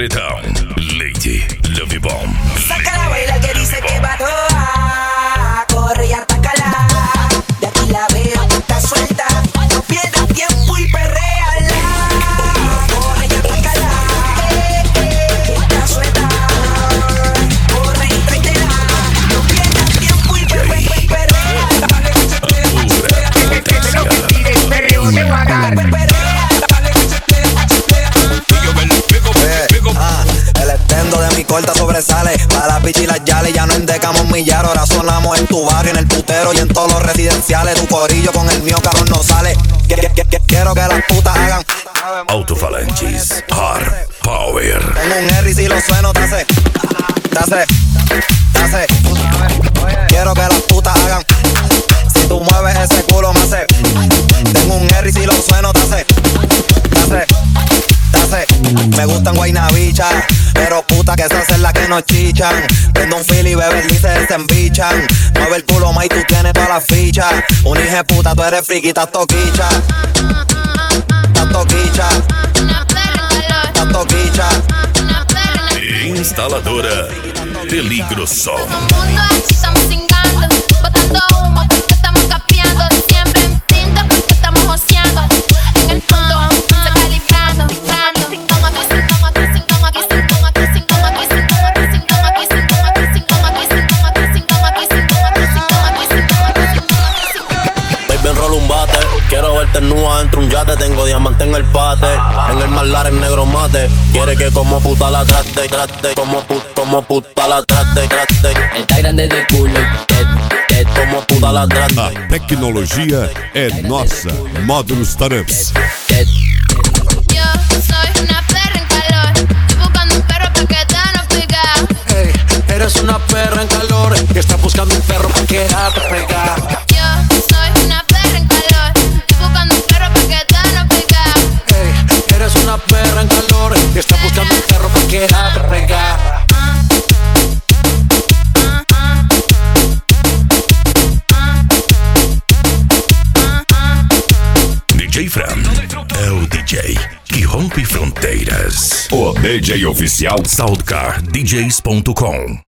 paredão, Lady Love Bomb. Sácala a bailar que dice que va toda. Corre y atácala. De aquí la veo, está suelta. No pierdas tiempo y perréala. Corre y atácala. Está suelta. Corre y tráetela. No pierdas tiempo y perréala. El extendo de mi corta sobresale. Para la pichi y las yales ya no endecamos millar. Ahora sonamos en tu barrio, en el putero y en todos los residenciales. Tu corillo con el mío, cabrón, no sale. Quiero que las putas hagan Alto-falantes, Hard Power. Tengo un R y si lo sueno, te hace. Quiero que las putas hagan. Si tú mueves ese culo, me hace. Tengo un R y si lo sueno, te hace. Me gustan guaynabichas, pero puta que esas son las que nos chichan. Prendo un fili y Beverly se desembichan. Mueve el culo más y tú tienes todas las fichas. Un hijo de puta, tú eres friki, estás toquicha. Instaladora Peligro Som. Todo mundo aquí estamos cingando, botando humo porque estamos capeando. Siempre en tinta porque estamos joseando. En el fondo, se calibrando, calibrando. Baby, enrola un bate. Quiero verte nua dentro un yate. Tengo diamante en el pate. En el mar en negro mate. Quiere que como puta la trate. Como puta la trate. Está grande de culo. Como puta la trate. A tecnologia é nossa. Módulos Taramps. Yo soy una perra en calor. Estoy buscando un perro pa' quedarnos pegados. Hey, eres una perra en calor y estás buscando un perro para quedarte pegada. Yo soy una perra en calor. Estoy buscando un perro pa' quedarnos pegados. Hey, eres una perra en calor y estás buscando un perro para quedarte pegada. DJ Fran é o DJ que rompe fronteiras. O DJ oficial SoundCardDJs.com.